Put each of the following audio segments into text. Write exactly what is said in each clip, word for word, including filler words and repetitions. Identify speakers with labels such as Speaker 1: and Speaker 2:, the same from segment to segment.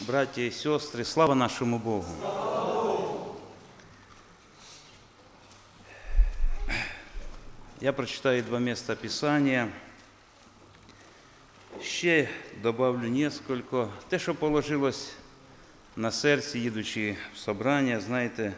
Speaker 1: браті і сестри, слава нашому Богу! Я прочитаю два места Писания. Ще добавлю несколько. Те, що положилось на серці, їдучи в собрання, знаєте,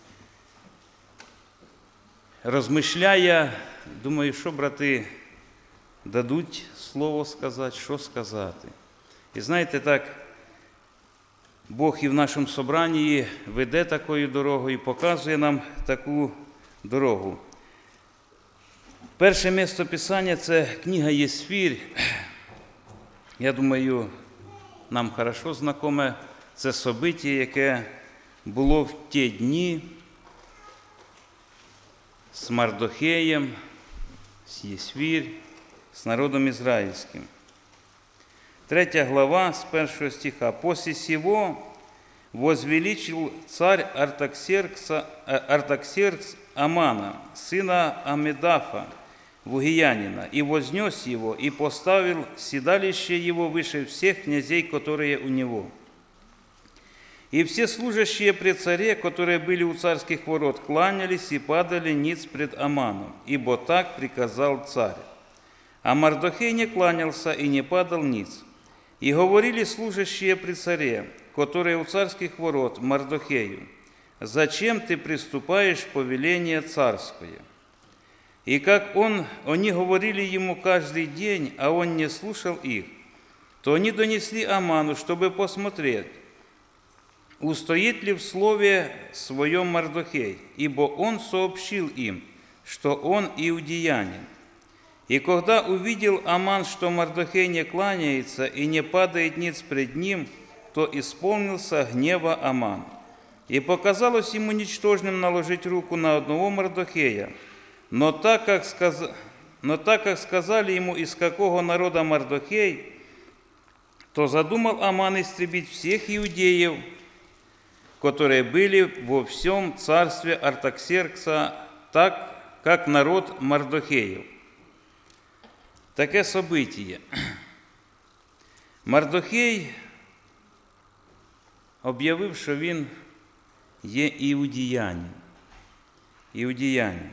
Speaker 1: розмишляя, думаю, що брати дадуть слово сказати, що сказати. І знаєте, так, Бог і в нашому собранні веде такою дорогою, показує нам таку дорогу. Перше місце Писання – це книга Єсфір. Я думаю, нам хорошо знайоме це собиття, яке було в ті дні з Мардохеєм, з Єсфір, з народом ізраїльським. Третя глава с первого стиха. «После сего возвеличил царь Артаксеркс, Артаксеркс Амана, сына Амедафа, Вугиянина, и вознес его, и поставил седалище его выше всех князей, которые у него. И все служащие при царе, которые были у царских ворот, кланялись и падали ниц пред Аманом, ибо так приказал царь. А Мардохей не кланялся и не падал ниц. И говорили служащие при царе, которые у царских ворот, Мардохею: зачем ты приступаешь в повеление царское? И как он, они говорили ему каждый день, а он не слушал их, то они донесли Аману, чтобы посмотреть, устоит ли в слове своем Мардохей, ибо он сообщил им, что он иудеянин. И когда увидел Аман, что Мардохей не кланяется и не падает ниц пред ним, то исполнился гнева Аман. И показалось ему ничтожным наложить руку на одного Мардохея, но так как, сказ... но так как сказали ему, из какого народа Мардохей, то задумал Аман истребить всех иудеев, которые были во всем царстве Артаксеркса, так как народ Мардохеев. Таке событие. Мардохей об'явив, що він є іудеянин. Іудеянин.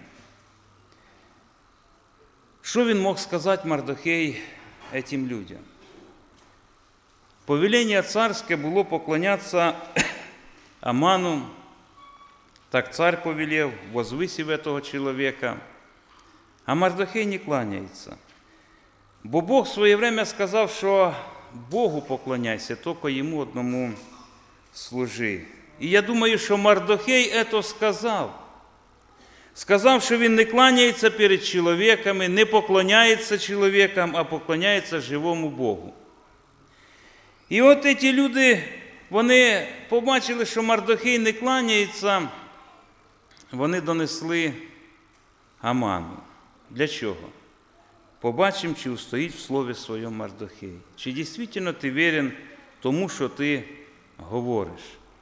Speaker 1: Що він мог сказати Мардохей этим людям? Повеління царське було поклонятися Аману. Так царь повелел, возвысив этого человека. А Мардохей не кланяється. Бо Бог в своє время сказав, що Богу поклоняйся, тільки йому одному служи. І я думаю, що Мардохей це сказав. Сказав, що він не кланяється перед чоловіками, не поклоняється чоловікам, а поклоняється живому Богу. І от ці люди, вони побачили, що Мардохей не кланяється, вони донесли Аману. Для чого? Побачимо, чи устоїть в слові своєму Мардохей. Чи дійсно ти вірен тому, що ти говориш.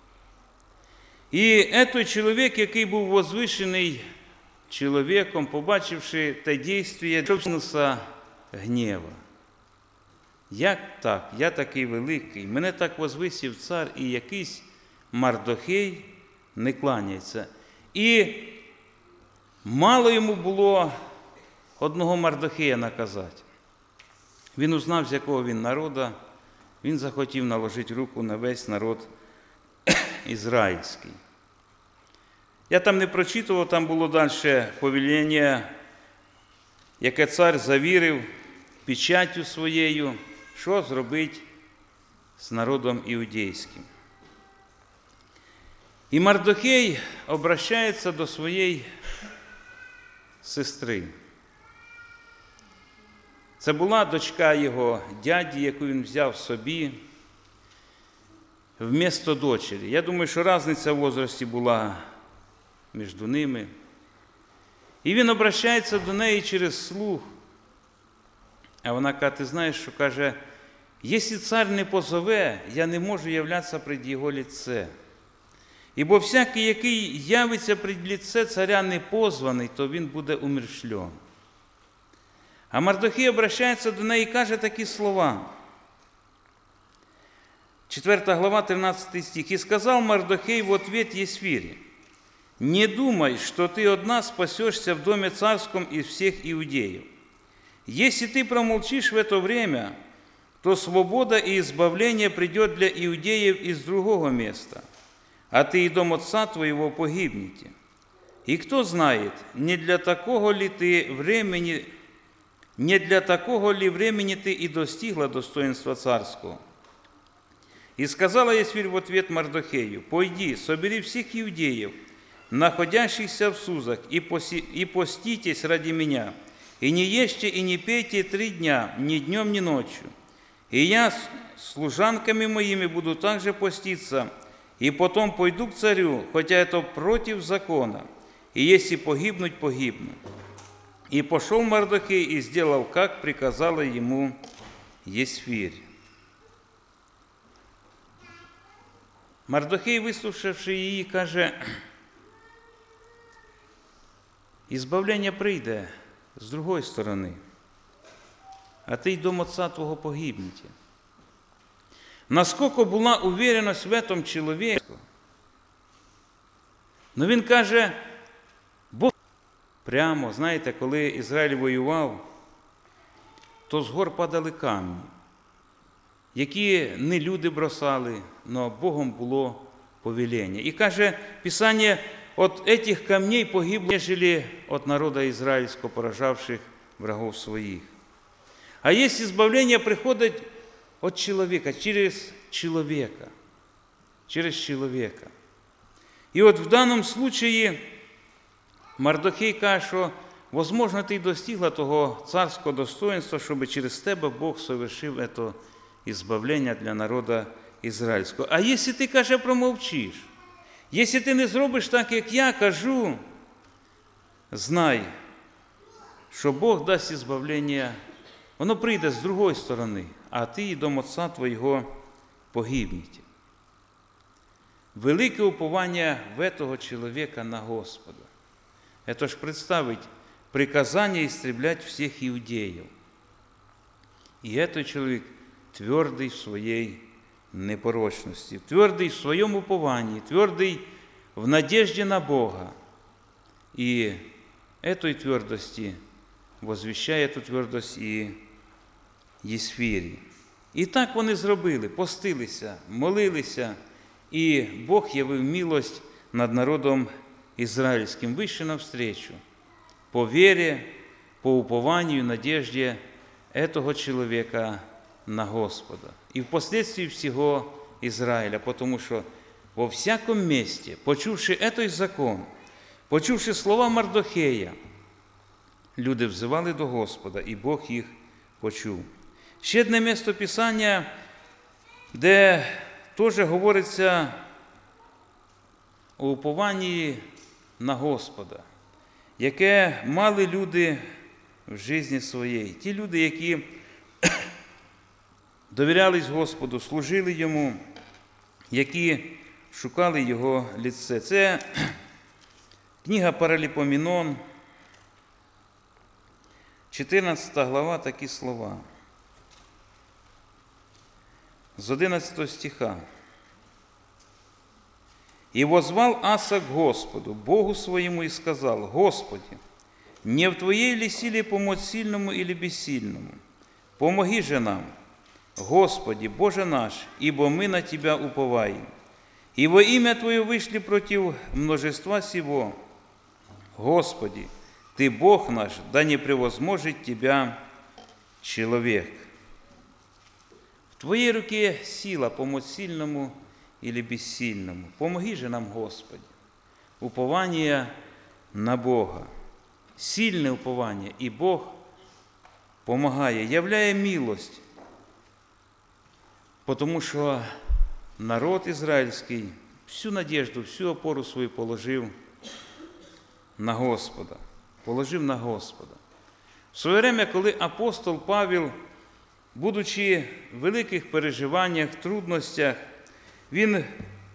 Speaker 1: І той чоловік, який був возвишений чоловіком, побачивши те дійство, човнився гнєва. Як так? Я такий великий, мене так возвисив цар, і якийсь Мардохей не кланяється. І мало йому було одного Мардохея наказати. Він узнав, з якого він народу, він захотів наложити руку на весь народ ізраїльський. Я там не прочитував, там було далі повеління, яке цар завірив печаттю своєю, що зробити з народом іудейським. І Мардохей обращається до своєї сестри. Це була дочка його дяді, яку він взяв собі вмісто дочері. Я думаю, що різниця в возрасті була між ними. І він обращається до неї через слух. А вона каже, ти знаєш, що каже, якщо цар не позове, я не можу являтися пред його лице. Ібо всякий, який явиться пред лице царя непозваний, то він буде умерщвлен. А Мардохей обращається до неї і каже такі слова. четвертая глава, тринадцатый стих. «И сказал Мардохей в ответ Есфире: не думай, что ты одна спасешься в доме царском из всех иудеев. Если ты промолчишь в это время, то свобода и избавление придет для иудеев из другого места, а ты и дом отца твоего погибнете. И кто знает, не для такого ли ты времени, не для такого ли времени ты и достигла достоинства царского?» И сказала Есфирь в ответ Мардохею: «Пойди, собери всех иудеев, находящихся в Сузах, и, поси, и поститесь ради меня, и не ешьте и не пейте три дня, ни днем, ни ночью. И я с служанками моими буду также поститься, и потом пойду к царю, хотя это против закона, и если погибнуть, погибну». И пошел Мардохей и сделал, как приказала ему Есфирь. Мардохей, вислухавши її, каже: «Ізбавлення прийде з другої сторони, а ти й дом отца твого погибнете». Наскільки була увереність в этом чоловіку, ну він каже, Бог прямо, знаєте, коли Ізраїль воював, то з гор падали камні, які не люди бросали, но Богом було повеління. І каже Писання: «От этих камней погибло, нежели от народа израильского, поражавших врагов своих». А есть избавление приходит от человека, через человека, через человека. И вот в данном случае Мардохей каже, що, возможно, ти достигла того царського достоинства, щоб через тебе Бог совершив это избавление для народа израильского. А якщо ти, каже, промовчиш, якщо ти не зробиш так, як я кажу, знай, що Бог дасть избавлення, воно прийде з другої сторони, а ти і дом отца твого погибнете. Велике уповання в этого человека на Господа. Это ж представить приказание истреблять всех иудеев. И этот человек твердый в своей непорочности, твердый в своем уповании, твердый в надежде на Бога. И этой твердости возвещає эту твердость і Єсфірі. І так вони зробили, постилися, молилися, і Бог явив милость над народом израильским, вышли навстречу по вере, по упованию, надежде этого человека на Господа. И впоследствии всего Израиля, потому что во всяком месте, почувши этот закон, почувши слова Мардохея, люди взивали до Господа, і Бог їх почув. Ще одне місце Писання, де теж говориться о упованні на Господа, яке мали люди в житті своїй. Ті люди, які довірялись Господу, служили Йому, які шукали Його лице. Це книга Параліпоменон, чотирнадцята глава, такі слова. З одинадцятого стиха. «И возвал Аса к Господу, Богу своему, и сказал: Господи, не в Твоей ли силе помочь сильному или бессильному? Помоги же нам, Господи, Боже наш, ибо мы на Тебя уповаем. И во имя Твое вышли против множества сего. Господи, Ты Бог наш, да не превозможет Тебя человек». В Твоей руке сила помочь сильному или бессильному. Помоги же нам, Господи. Упование на Бога. Сильне упование. І Бог помагає, являє милость. Потому що народ ізраїльський всю надежду, всю опору свою положив на Господа. Положив на Господа. В своє время, коли апостол Павел, будучи в великих переживаннях, трудностях, він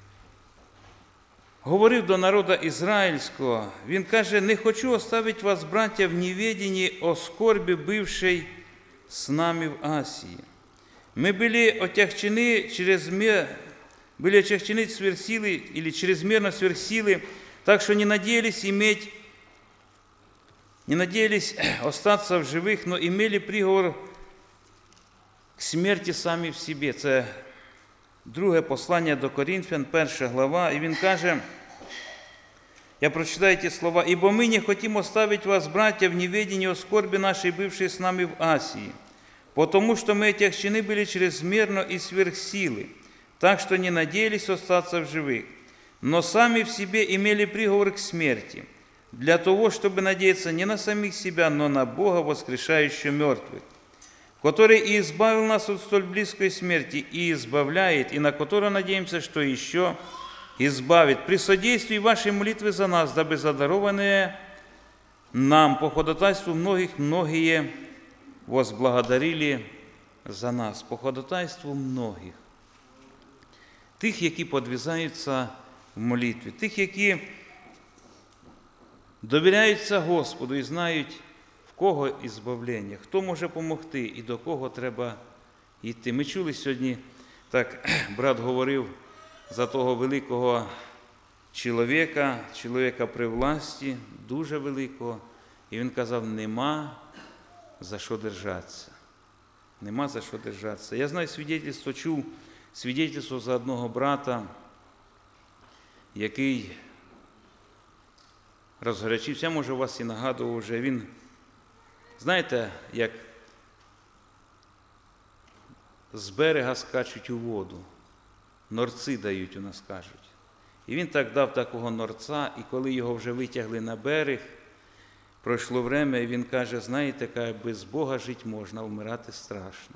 Speaker 1: говорив до народу ізраїльського, він каже: «Не хочу оставить вас, браття, в неведении о скорби, бывшей с нами в Асии. Мы были отягчены чрезмер... были отягчены сверхсилы или чрезмерно сверхсилы, так что не надеялись иметь, не надеялись остаться в живых, но имели приговор к смерті самі в собі. Це друге послання до Коринфян, перша глава, і він каже, я прочитаю ті слова, «Ибо мы не хотим оставить вас, братья, в неведении о скорби нашей, бывшей с нами в Асии, потому что мы отягчены были чрезмерно и сверх силы, так что не надеялись остаться в живых, но сами в себе имели приговор к смерти, для того, чтобы надеяться не на самих себя, но на Бога, воскрешающего мертвых, который и избавил нас от столь близкой смерти, и избавляет, и на которого надеемся, что еще избавит, при содействии вашей молитвы за нас, дабы задарованные нам по ходатайству многих многие возблагодарили за нас». По ходатайству многих. Тих, які подвізаються в молитві, тих, які довіряються Господу і знають, в кого ізбавлення, хто може допомогти і до кого треба йти. Ми чули сьогодні, так брат говорив за того великого чоловіка, чоловіка при власті, дуже великого, і він казав, нема за що держатися. Нема за що держатися. Я знаю свідетельство, чув свідетельство за одного брата, який розгорячився, я, може, вас і нагадував вже, він, знаєте, як з берега скачуть у воду, норці дають у нас, кажуть. І він так дав такого норця, і коли його вже витягли на берег, пройшло время, і він каже, знаєте, каже, без Бога жити можна, вмирати страшно.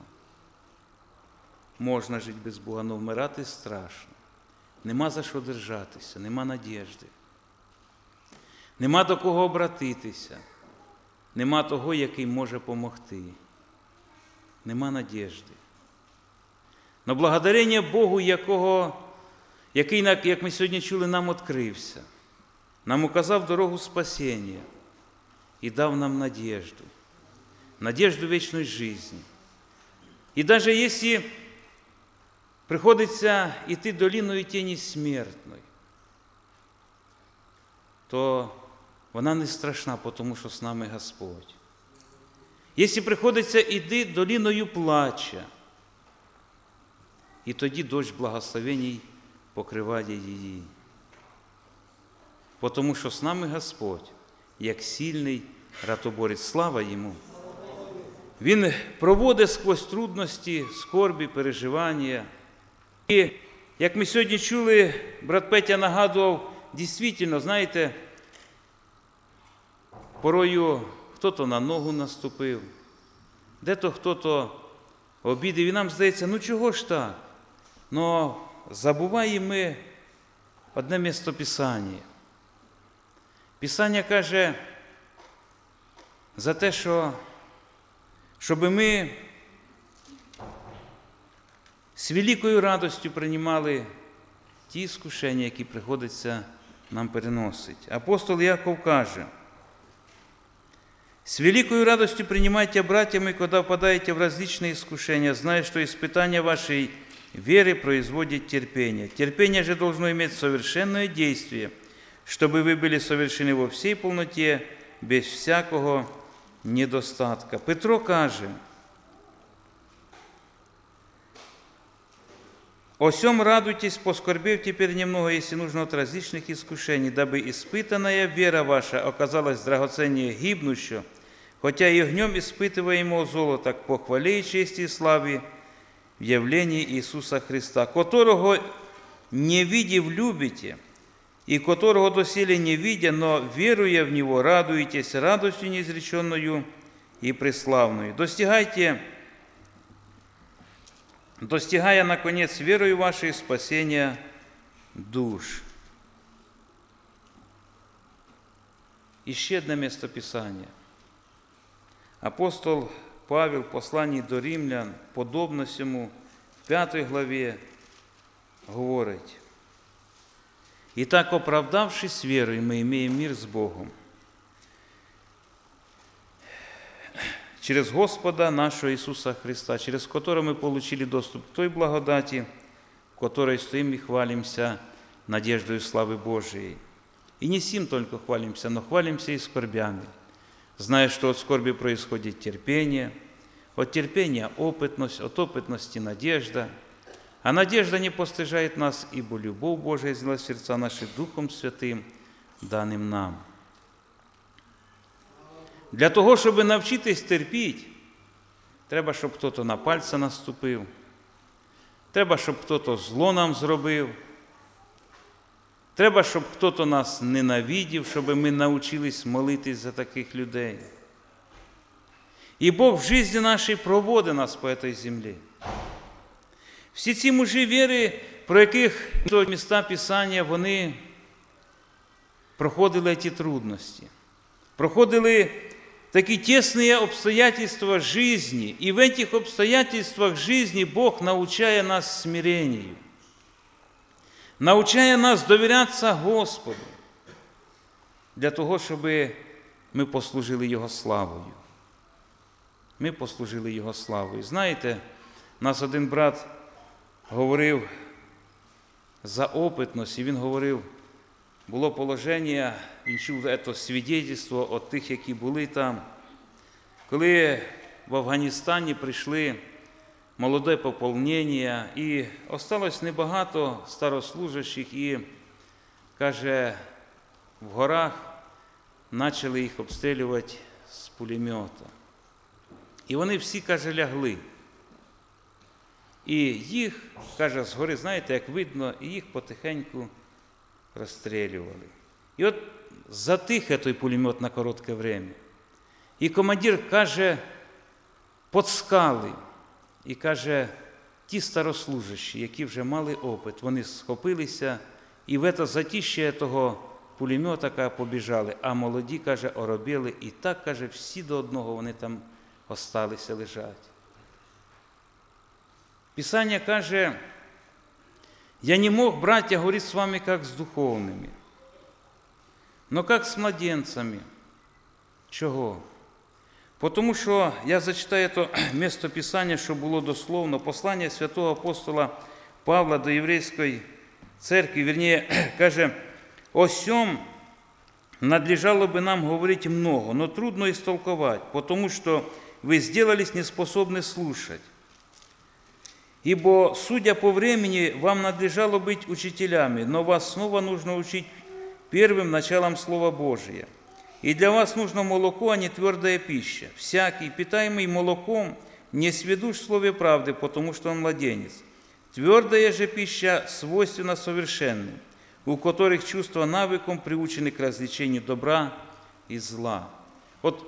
Speaker 1: Можна жити без Бога, але вмирати страшно. Нема за що держатися, нема надіжди. Нема до кого обратитися. Нема того, який може помогти. Нема надіжди. Но благодарення Богу, якого, який, як ми сьогодні чули, нам відкрився. Нам указав дорогу спасіння і дав нам надіжду. Надіжду вічної житті. І навіть якщо приходиться йти долиною тіні смертної, то вона не страшна, тому що з нами Господь. Якщо приходиться йти долиною плача, і тоді дощ благословеній покриває її. Тому що з нами Господь, як сильний ратоборець. Слава Йому! Він проводить сквозь трудності, скорбі, переживання. І, як ми сьогодні чули, брат Петя нагадував, дійсно, знаєте, порою хто-то на ногу наступив, де-то хто-то обідав, і нам здається, ну чого ж так? Но забуваємо ми одне місце Писання. Писання каже за те, що щоб ми з великою радістю приймали ті іскушення, які приходиться нам переносити. Апостол Яков каже, «С великою радостью принимайте, братьями, когда впадаете в различные искушения, зная, что испытание вашей веры производит терпение. Терпение же должно иметь совершенное действие, чтобы вы были совершены во всей полноте, без всякого недостатка». Петро каже, «О сем радуйтесь, поскорбев теперь немного, если нужно, от различных искушений, дабы испытанная вера ваша оказалась драгоценнее гибнущего, хотя и огнем испытываемого золота, к похвале и чести и славе в явлении Иисуса Христа, которого не видев любите, и которого доселе не видя, но веруя в Него, радуетесь радостью неизреченную и преславную. Достигайте, достигая, наконец, верою вашей спасения душ». І ще одне місце Писання. Апостол Павел в посланні до римлян, подобно сьому, в п'ятій главі, говорить, «Итак, оправдавшись верой, мы имеем мир с Богом через Господа нашего Иисуса Христа, через которого мы получили доступ к той благодати, в которой стоим и хвалимся надеждою славы Божией. И не сим только хвалимся, но хвалимся и скорбями, зная, что от скорби происходит терпение, от терпения опытность, от опытности надежда, а надежда не постыжает нас, ибо любовь Божия излила в сердца наши Духом Святим, даним нам. Для того, щоб навчитись терпіти, треба, щоб хтось на пальця наступив, треба, щоб хтось зло нам зробив, треба, щоб хтось нас ненавидів, щоб ми навчились молитись за таких людей. І Бог в житті нашій проводить нас по цій землі. Всі ці мужі віри, про яких міста Писання, вони проходили ці трудності, проходили такие тесные обстоятельства жизни, и в этих обстоятельствах жизни Бог научает нас смирению, научает нас доверяться Господу, для того, щоб ми послужили Його славою. Ми послужили Його славою. Знаєте, нас один брат говорив за опитність, і він говорив, було положення, він чув це свідетельство від тих, які були там. Коли в Афганістані прийшли молоде поповнення, і осталось небагато старослужащих, і, каже, в горах почали їх обстрілювати з пулемета. І вони всі, каже, лягли. І їх, каже, згори, знаєте, як видно, і їх потихеньку розстрілювали. І от затих той пулемет на коротке время. І командир каже, подскали. І каже, ті старослужащі, які вже мали опит, вони схопилися і в це затіще того пулемета побіжали, а молоді, каже, оробіли. І так, каже, всі до одного вони там осталися лежать. Писання каже, «Я не мог, братья, говорить с вами, как с духовными, но как с младенцами». Чого? Тому що, я зачитаю це місце Писання, що було дословно, послання святого апостола Павла до єврейської церкви, вірніше, каже, «О сьом надлежало бы нам говорить много, но трудно истолковать, потому что вы сделались неспособны слушать. Ибо, судя по времени, вам надлежало быть учителями, но вас снова нужно учить первым началом Слова Божия. И для вас нужно молоко, а не твердая пища. Всякий, питаемый молоком, не сведущ в слове правды, потому что он младенец. Твердая же пища свойственна совершенным, у которых чувства навыком приучены к развлечению добра и зла». Вот,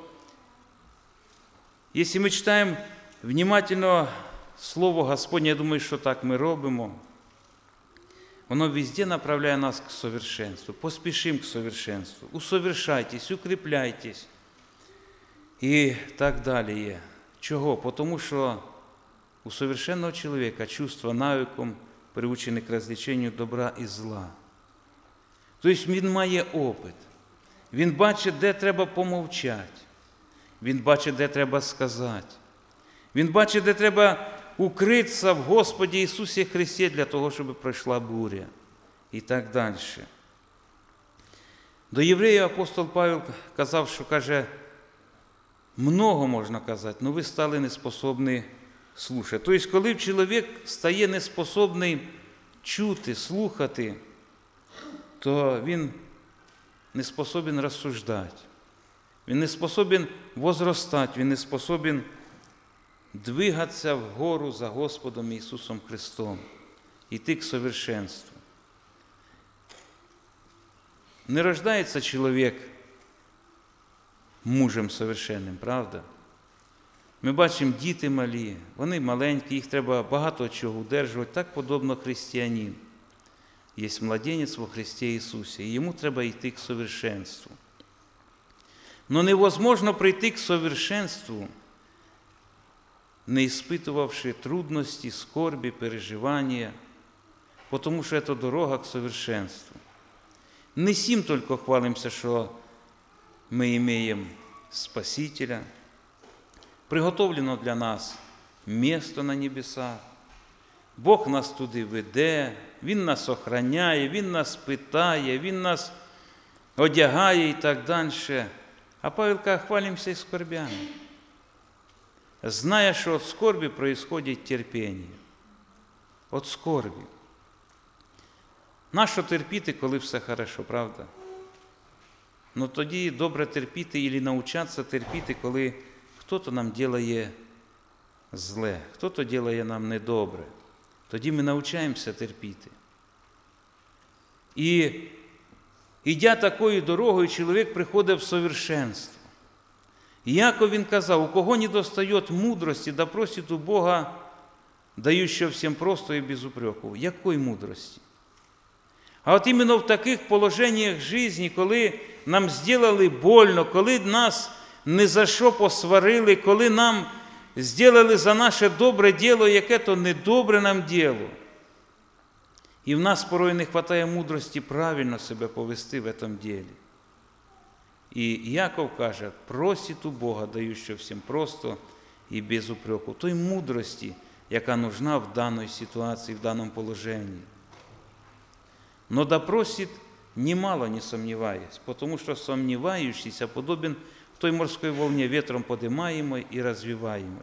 Speaker 1: если мы читаем внимательно Слово Господнє, я думаю, що так ми робимо, воно везде направляє нас к совершенству. Поспішимо к совершенству. Усовершайтесь, укріпляйтесь і так далі. Чого? Тому що у совершенного чоловіка чувства навиком приучені к развлечению добра і зла. Тобто він має опит. Він бачить, де треба помовчати. Він бачить, де треба сказати. Він бачить, де треба укритися в Господі Ісусі Христі для того, щоб пройшла буря. І так далі. До євреїв апостол Павел казав, що, каже, много можна казати, але ви стали неспособні слухати. Тобто, коли чоловік стає неспособний чути, слухати, то він не способен розсуждати. Він не способен возростати, він не способен двигатися вгору за Господом Ісусом Христом, йти к совершенству. Не рождається чоловік мужем совершенним, правда? Ми бачимо, діти малі, вони маленькі, їх треба багато чого удержувати, так подобно християнин. Є младенець во Христі Ісусі, і йому треба йти к совершенству. Но невозможно прийти к совершенству, не испытывавши трудности, скорби, переживания, потому что это дорога к совершенству. Не сим только хвалимся, что мы имеем Спасителя, приготовлено для нас місто на небесах. Бог нас туди веде, Він нас охороняє, Він нас питає, Він нас одягає і так далі. А Павел каже, хвалимося і скорбями. Зная, що від скорбі происходить терпіння. Від скорбі. Нащо терпіти, коли все хорошо, правда? Ну тоді добре терпіти або навчатися терпіти, коли хтось нам робить зле, хтось робить нам недобре. Тоді ми навчаємося терпіти. І, ідя такою дорогою, чоловік приходить в совершенство. І Яков він казав, у кого не достає мудрості, да просить у Бога, даючого всім просто і без упреку. Якої мудрості? А от іменно в таких положеннях житті, коли нам зробили больно, коли нас не за що посварили, коли нам зробили за наше добре діло, яке то недобре нам діло. І в нас порой не вистачає мудрості правильно себе повести в цьому ділі. І Яков каже, просить у Бога, даючого всім просто і без упреку. Той мудрості, яка нужна в даній ситуації, в даному положенні. Но да просит немало, не сомневаясь, потому что сомневающийся подобен той морской волне, ветром поднимаемой и развиваемой.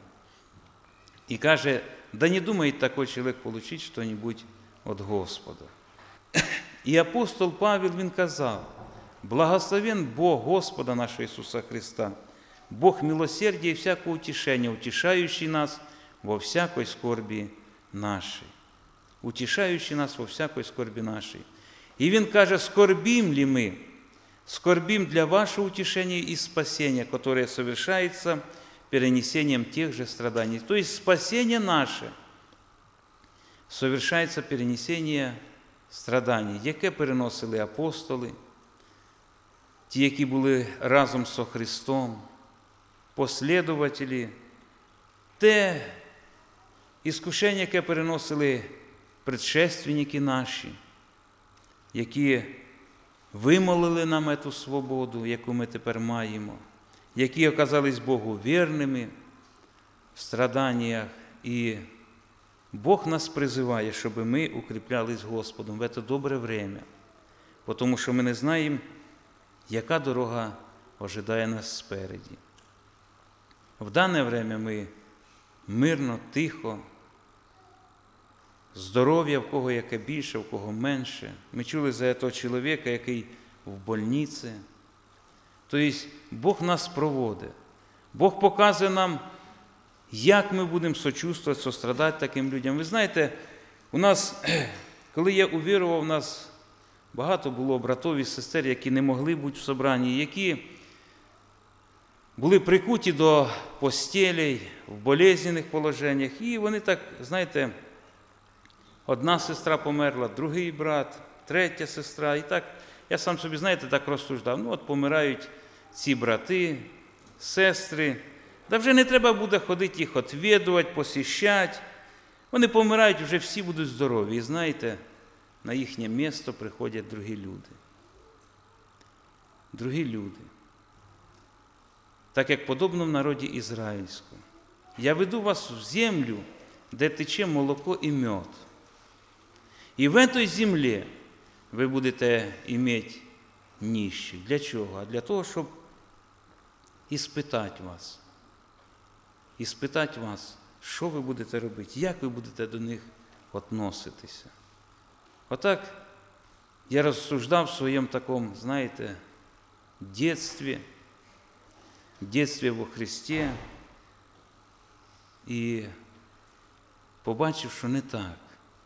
Speaker 1: И каже, да не думает такой человек получить что-нибудь от Господа. И апостол Павел, він казав, благословен Бог Господа нашего Иисуса Христа, Бог милосердия и всякого утешения, утешающий нас во всякой скорби нашей. Утешающий нас во всякой скорби нашей. І він каже, скорбим ли мы? Скорбим для вашего утешения и спасения, которое совершается перенесением тех же страданий. То есть спасение наше совершается перенесение страданий, яке переносили апостоли, ті, які були разом со Христом, послідователі, те іскушення, яке переносили предшественники наші, які вимолили нам цю свободу, яку ми тепер маємо, які оказались Богу вірними в страданнях. І Бог нас призиває, щоб ми укріплялись Господом в це добре время, тому що ми не знаємо, яка дорога ожидає нас спереді. В дане время ми мирно, тихо, здоров'я, в кого яке більше, в кого менше. Ми чули за того чоловіка, який в больниці. Тобто Бог нас проводить. Бог показує нам, як ми будемо сочувствувати, сострадати таким людям. Ви знаєте, у нас, коли я увірував, у нас багато було братів і сестер, які не могли бути в собранні, які були прикуті до постелей, в болезненних положеннях. І вони так, знаєте, одна сестра померла, другий брат, третя сестра. І так, я сам собі, знаєте, так розсуждав. Ну, от помирають ці брати, сестри. Да вже не треба буде ходити їх відвідувати, посіщати. Вони помирають, вже всі будуть здорові. І знаєте, на їхнє місце приходять другі люди. Другі люди. Так як подобно в народі ізраїльському. Я веду вас в землю, де тече молоко і мед. І в этой землі ви будете мати нищих. Для чого? А для того, щоб іспитати вас. Іспитати вас, що ви будете робити, як ви будете до них відноситися. Отак я розсуждав в своєму такому, знаєте, дитинстві, дитинстві во Христі, і побачив, що не так.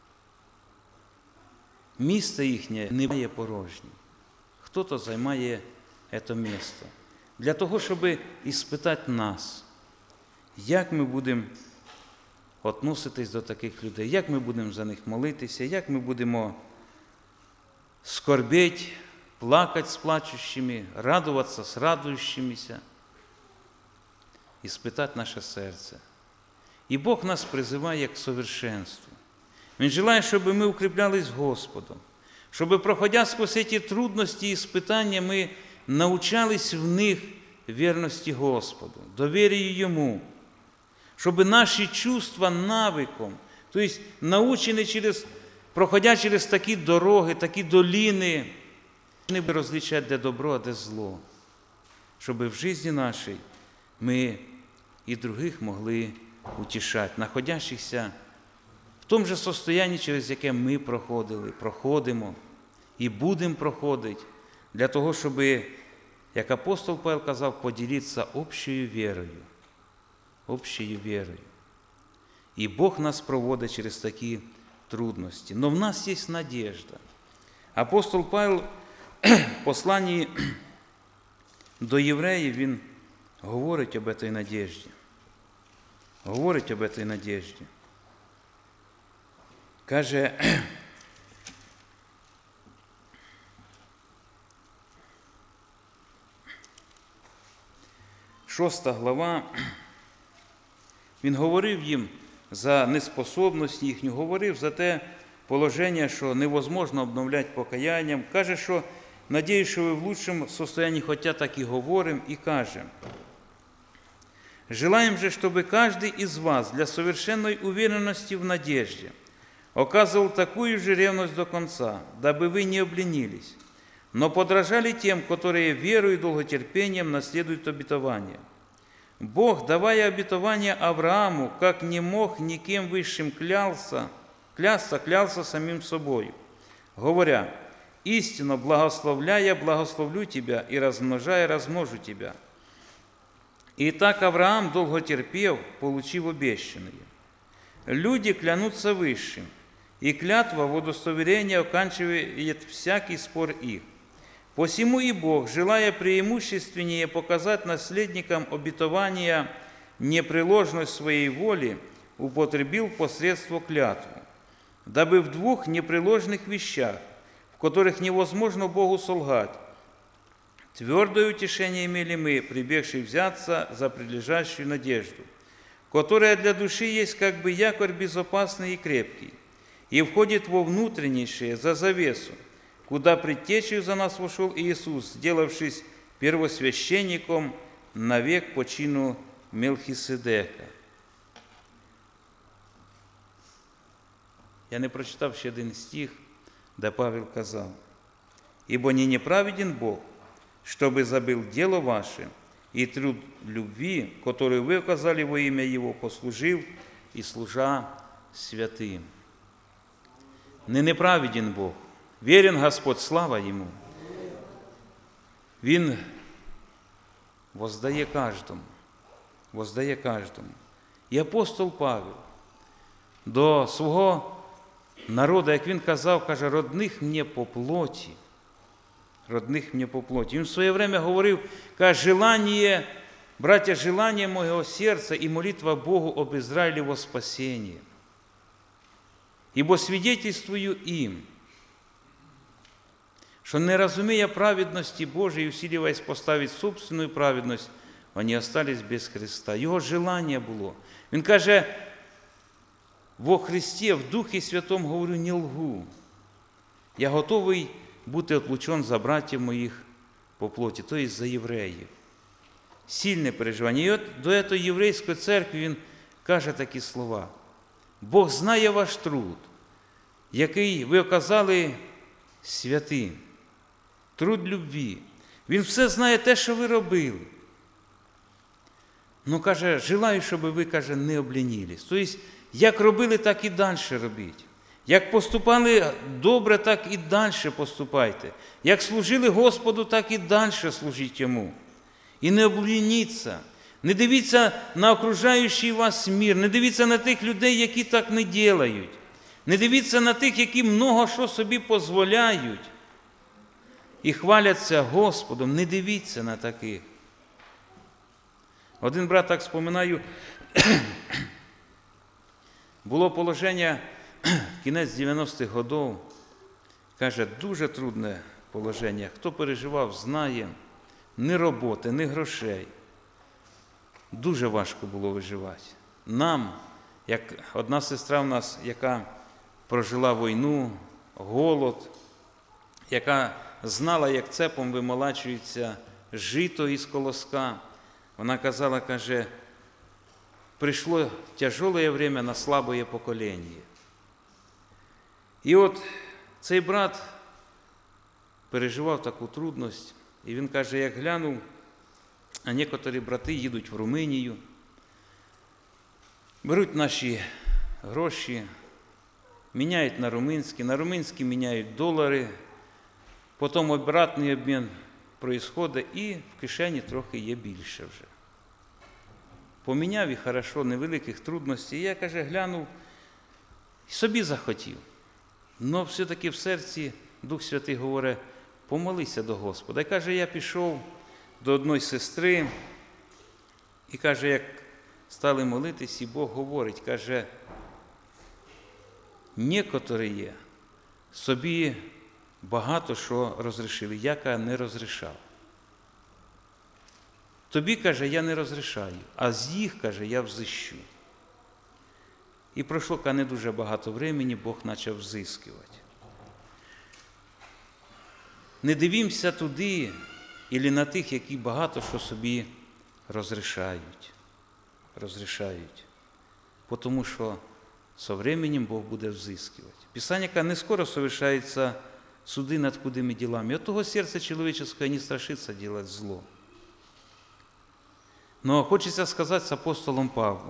Speaker 1: Місце їхнє не є порожнє. Хто-то займає це місце. Для того, щоб іспитати нас, як ми будемо відноситись до таких людей, як ми будемо за них молитися, як ми будемо скорбіти, плакати з плачущими, радуватися з радуючимися, іспитати наше серце. І Бог нас призиває к совершенству. Він желає, щоб ми укріплялись Господом, щоб, проходя сквозь ці трудності і іспитання, ми навчались в них вірності Господу, довір'ю Йому, щоб наші чувства навиком, тобто научені через, проходя через такі дороги, такі доліни, не розлічати, де добро, а де зло. Щоб в житті нашій ми і других могли утішати, знаходящихся в тому же состоянні, через яке ми проходили, проходимо і будемо проходити, для того, щоб, як апостол Павел казав, поділитися общою вірою. Общою вірою. І Бог нас проводить через такі трудності. Но в нас є надіжда. Апостол Павел в посланні до євреїв, він говорить об этой надежді. Говорить об этой надежді. Каже, шоста глава, він говорив їм за неспособність їхню, говорив за те положення, що невозможно обновляти покаянням. Каже, що надіюсь, що ви в лучшем состоянии, хотя так и говорим, и кажем. Желаем же, чтобы каждый из вас для совершенной уверенности в надежде оказывал такую же ревность до конца, дабы вы не обленились, но подражали тем, которые верою и долготерпением наследуют обетование. Бог, давая обетование Аврааму, как не мог никем высшим клялся, клясться, клялся самим собою, говоря: «Истинно благословляя, благословлю тебя, и размножая, размножу тебя». И так Авраам, долго терпев, получив обещанное. Люди клянутся высшим, и клятва в удостоверении оканчивает всякий спор их. Посему и Бог, желая преимущественнее показать наследникам обетования непреложность своей воли, употребил посредство клятву, дабы в двух непреложных вещах, в которых невозможно Богу солгать, твердое утешение имели мы, прибегшие взяться за прилежащую надежду, которая для души есть как бы якорь безопасный и крепкий, и входит во внутреннейшее, за завесу, куда предтечью за нас вошел Иисус, сделавшись первосвященником навек по чину Мелхиседека. Я не прочитав ще один стих, де Павел казав: «Ибо не неправеден Бог, чтобы забыл дело ваше и труд любви, которую вы оказали во имя Его, послужив и служа святым». Не неправеден Бог, верен Господь, слава Йому. Він воздає кожному, воздає кожному. І апостол Павел до свого народу, як він казав, каже: «Родних мені по плоті». Родних мені по плоті. Він в своє время говорив, каже: «Желание, братья, желание моего сердца и молитва Богу об Израиле во спасение. Ибо свидетельствую им, що не розуміє праведності Божией, усиливаясь поставити собственную праведність, вони остались без Христа». Його желання було. Він каже: «Во Христі, в Духі Святому говорю, не лгу. Я готовий бути отлучен за братів моїх по плоті», то є за євреїв. Сильне переживання. І от до цієї єврейської церкви він каже такі слова: «Бог знає ваш труд, який ви оказали святим, труд любві. Він все знає те, що ви робили. Ну, каже, желаю, щоб ви, каже, не облінілись». Тобто, як робили, так і далі робіть. Як поступали добре, так і далі поступайте. Як служили Господу, так і далі служіть Йому. І не облініться. Не дивіться на окружаючий вас мір. Не дивіться на тих людей, які так не ділають. Не дивіться на тих, які много що собі дозволяють. І хваляться Господом. Не дивіться на таких. Один брат, так споминаю, було положення, кінець дев'яностих років, каже, дуже трудне положення. Хто переживав, знає, ні роботи, ні грошей. Дуже важко було виживати. Нам, як одна сестра в нас, яка прожила війну, голод, яка знала, як цепом вимолачується жито із колоска, вона казала, каже, пришло тяжелое время на слабое покоління. І от цей брат переживав таку трудність, і він каже, як глянув, а некоторі брати їдуть в Румунію, беруть наші гроші, міняють на румунські, на румунські міняють долари, потім обратний обмін происходить, і в кишені трохи є більше вже. Поміняв і хорошо, невеликих трудностей. Я, каже, глянув, собі захотів. Но все-таки в серці Дух Святий говорить, помолися до Господа. І каже, я пішов до одної сестри, і каже, як стали молитись, і Бог говорить, каже, некоторі є, собі багато що розрішили, я не розрішав. Тобі, каже, я не розрішаю, а з їх, каже, я взищу. І пройшло, каже, не дуже багато времени, Бог почав взискувати. Не дивімося туди, або на тих, які багато що собі розрішають. Розрішають. Тому що со временем Бог буде взискувати. Писання каже, не скоро совершаються суди над худими ділами. От того серце чоловіческое не страшиться делать зло. Но хочеться сказати з апостолом Павлом,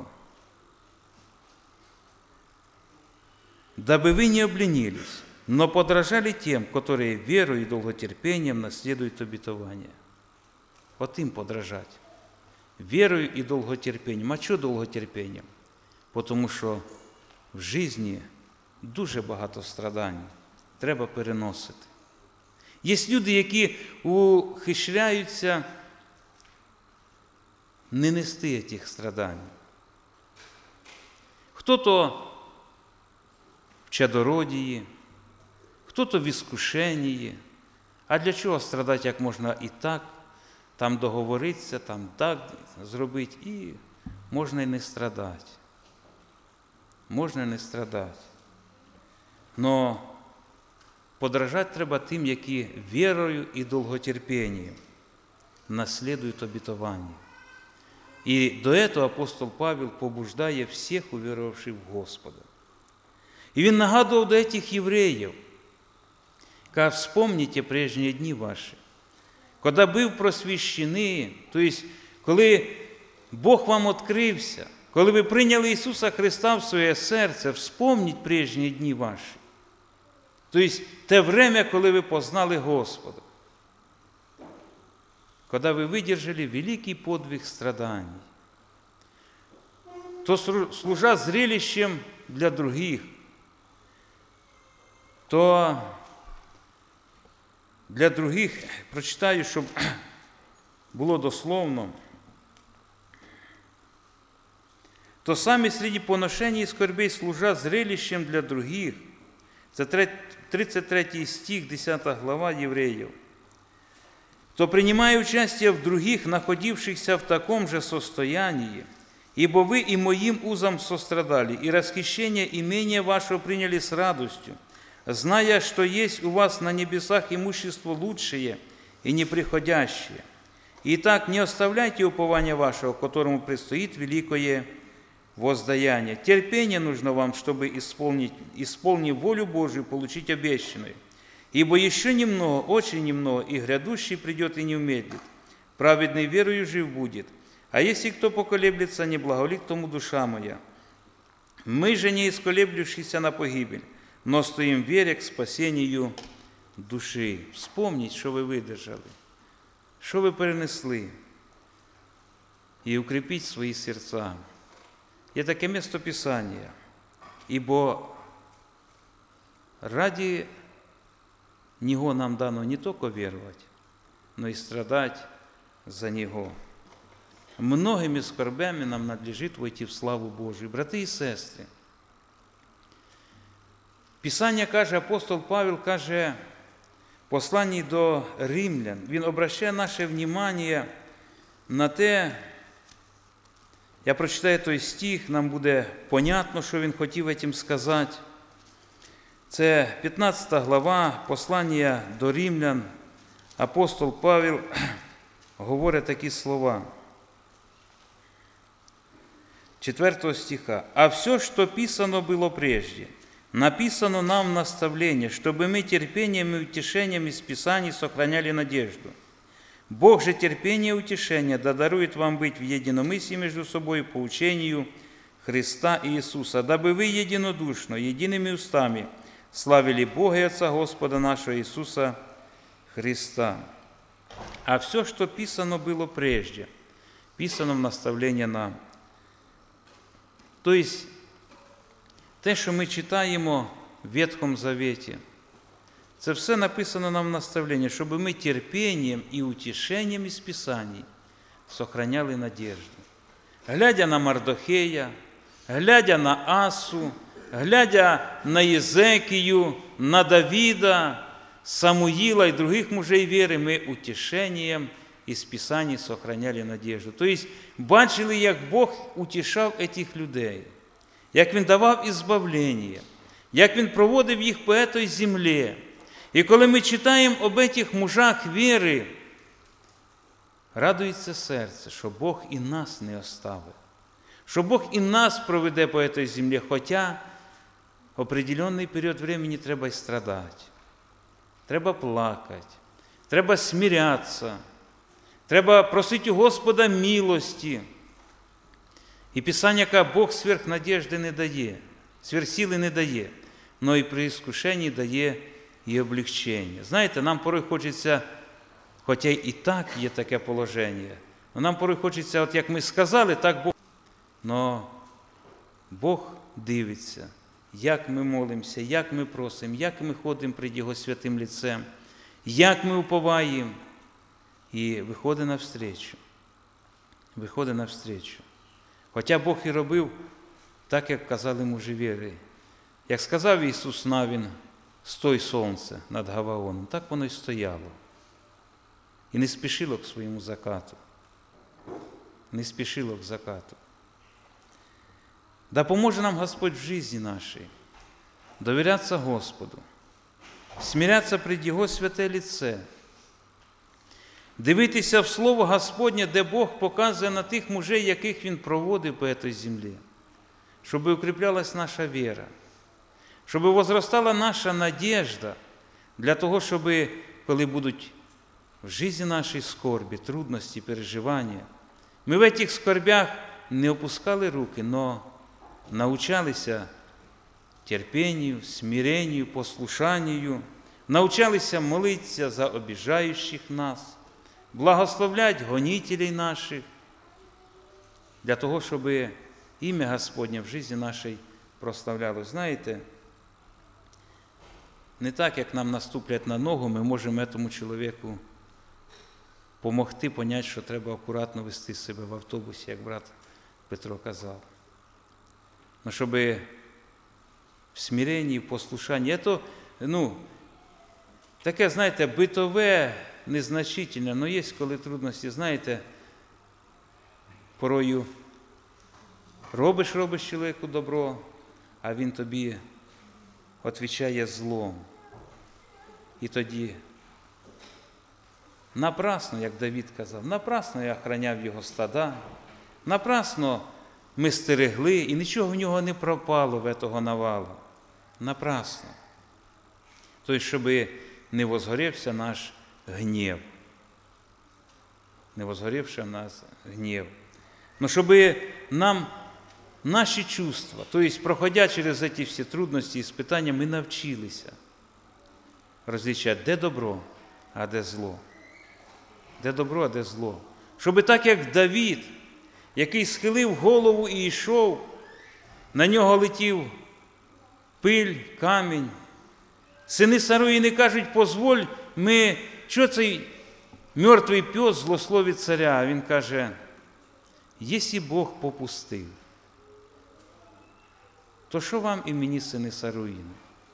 Speaker 1: дабы вы не обленились, но подражали тем, которые верою и долготерпением наследуют обетование. Вот им подражать. Верою и долготерпением. А що долготерпением? Тому що в житті дуже багато страдань. Треба переносити. Є люди, які ухищряються не нести цих страдань. Хто-то в чадородії, хто-то в іскушенні. А для чого страдати, як можна і так, там договоритися, там так зробити, і можна і не страдати. Можна і не страдати. Но подражати треба тим, які вірою і довготерпінням наслідують обітування. І до этого апостол Павел побуждає всіх увірувавших в Господа. І він нагадував до цих євреїв, каже, вспомните прежні дні ваші, коли був просвіщений, тобто, коли Бог вам відкрився, коли ви прийняли Ісуса Христа в своє серце, вспомніть прежні дні ваші. Тобто, те время, коли ви познали Господа, коли ви видержали великий подвиг страданий, то служа зрелищем для других, то для других, прочитаю, щоб було дословно, то самі среди поношений и скорбей служа зрелищем для других. Це тридцять третій стих, десята глава Євреїв. То принимая участие в других, находившихся в таком же состоянии, ибо вы и моим узам сострадали, и расхищение имения вашего приняли с радостью, зная, что есть у вас на небесах имущество лучшее и неприходящее. Итак, не оставляйте упования вашего, которому предстоит великое воздаяние. Терпение нужно вам, чтобы исполнить, исполнив волю Божию, получить обещанное. Ибо еще немного, очень немного, и грядущий придет и не умедлит. Праведный верою жив будет. А если кто поколеблется, не благоволит тому душа моя. Мы же не исколеблющиеся на погибель, но стоим в вере к спасению души. Вспомніть, що ви видержали, що ви перенесли, і укріпіть свої серця. Є таке місто Писання, ібо раді Него нам дано не только веровать, но и страдать за Него. Многими скорбями нам надлежит войти в славу Божию. Брати і сестри, Писання каже, апостол Павел каже, в посланні до римлян, він обращає наше внимание на те, я прочитаю той стих, нам буде понятно, що він хотів цим сказати. Це п'ятнадцята глава послання до римлян. Апостол Павел говорить такі слова. четвертого стиха. «А все, что писано было прежде, написано нам в наставление, чтобы мы терпением и утешением из Писаний сохраняли надежду. Бог же терпение и утешение да дарует вам быть в единомыслии между собой по учению Христа и Иисуса, дабы вы единодушно, едиными устами славили Бога и Отца Господа нашего Иисуса Христа». А все, что писано было прежде, писано в наставление нам. Тобто, те, що ми читаємо в Ветхому Завіті, це все написано нам в наставленні, щоб ми терпінням і утішенням із Писаний сохраняли надежду. Глядя на Мардохея, глядя на Асу, глядя на Єзекію, на Давіда, Самуїла і других мужей віри, ми утішенням із Писаний сохраняли надежду. Тобто, бачили, як Бог утішав цих людей, як Він давав ізбавлення, як Він проводив їх по цій землі. І коли ми читаємо об цих мужах віри, радується серце, що Бог і нас не оставив, що Бог і нас проведе по цій землі, хоча определенний період времени треба й страдати, треба плакати, треба смирятися, треба просити у Господа милості. І Писання каже, Бог сверх надежди не дає, сверх сили не дає, але і при іскушенні дає і облегчення. Знаєте, нам порой хочеться, хоча і так є таке положення, але нам порой хочеться, от як ми сказали, так Бог. Але Бог дивиться, як ми молимося, як ми просимо, як ми ходимо перед Його святим лицем, як ми уповаємо, і виходить навстрічу. Виходить навстрічу. Хоча Бог і робив так, як казали мужі віри. Як сказав Ісус Навін, «Стой, сонце, над Гаваоном», так воно й стояло. І не спішило к своєму закату. Не спішило к закату. Да поможе нам Господь в житті нашій довірятися Господу, смирятися пред Його святе лице, дивитися в Слово Господнє, де Бог показує на тих мужей, яких Він проводив по цій землі, щоб укріплялась наша віра, щоб возростала наша надежда для того, щоб, коли будуть в житті нашій скорбі, трудності, переживання, ми в цих скорбях не опускали руки, но научалися терпению, смирению, послушанию, научалися молитися за обіжаючих нас, благословлять гонителей наших, для того, щоб ім'я Господнє в житті нашій прославлялось. Знаєте, не так, як нам наступлять на ногу, ми можемо цьому чоловіку помогти, поняти, що треба акуратно вести себе в автобусі, як брат Петро казав. Ну, щоб в смиренні, в послушанні, це, ну, таке, знаєте, битове, незначительне, але є, коли трудності, знаєте, порою робиш, робиш чоловіку добро, а він тобі відповідає злом. І тоді напрасно, як Давид казав, напрасно я охороняв його стада, напрасно ми стерегли, і нічого в нього не пропало в этого навалу. Напрасно. Тобто, щоб не возгорівся наш гнів. Не возгорівся наш гнів. Но щоб нам наші чувства, тобто, проходя через ці всі трудності і спитання, ми навчилися розлічати, де добро, а де зло. Де добро, а де зло. Щоб так, як Давид, який схилив голову і йшов, на нього летів пиль, камінь. Сини Саруїни кажуть, позволь, ми, що цей мертвий пес злословить царя? Він каже, якщо Бог попустив, то що вам і мені, сини Саруїни?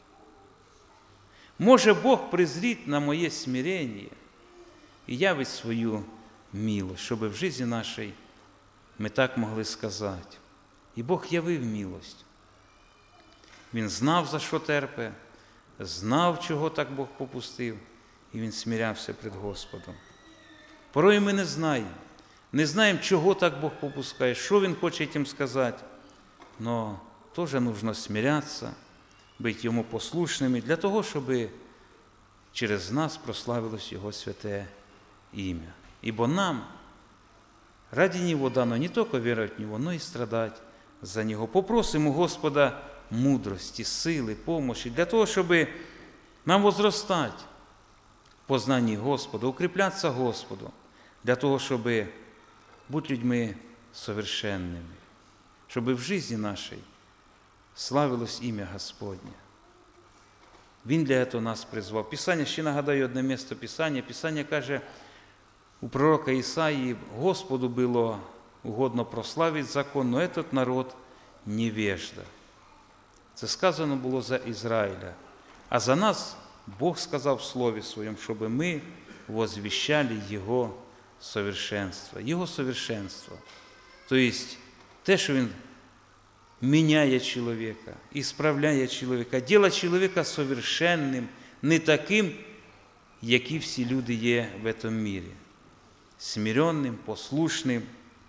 Speaker 1: Може Бог презріть на моє смирення і явить свою милость, щоб в житті нашій ми так могли сказати. І Бог явив милость. Він знав, за що терпе, знав, чого так Бог попустив, і він смирявся перед Господом. Порою ми не знаємо, Не знаємо, чого так Бог попускає, що Він хоче тим сказати. Но теж нужно смирятися, бути Йому послушними, для того, щоб через нас прославилось Його святе ім'я. Ибо нам ради Него дано не только веровать в Него, но и страдать за Него. Попросимо Господа мудрости, сили, помощи, для того, щоб нам возростать в познанні Господа, укріплятися Господу, для того, щоб бути людьми совершенними, щоб в житті нашій славилось ім'я Господнє. Він для цього нас призвав. Писання, ще нагадаю одне місце Писання. Писання каже, у пророка Ісаї: Господу було угодно прославити закон, но этот народ невежда. Це сказано було за Ізраїля. А за нас Бог сказав в Слові Своєму, щоб ми возвіщали Його совершенство. Його совершенство. Тобто те, що Він міняє чоловіка, ісправляє чоловіка, робить чоловіка совершенним, не таким, які всі люди є в цьому мірі. Смиренним, послушним,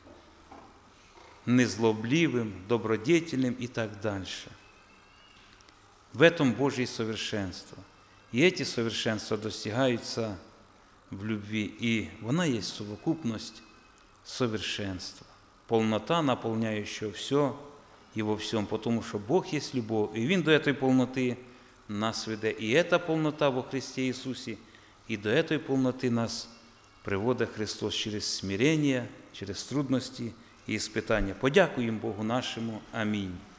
Speaker 1: незлобливим, добродетельным и так дальше. В этом Божье совершенство. И эти совершенства достигаются в любви. И она есть совокупность совершенства. Полнота, наполняющая все и во всем, потому что Бог есть любовь. И Він до этой полноты нас веде. И эта полнота во Христе Иисусе, и до этой полноты нас приводить Христос через смирення, через трудності і іспитання. Подякуємо Богу нашому. Амінь.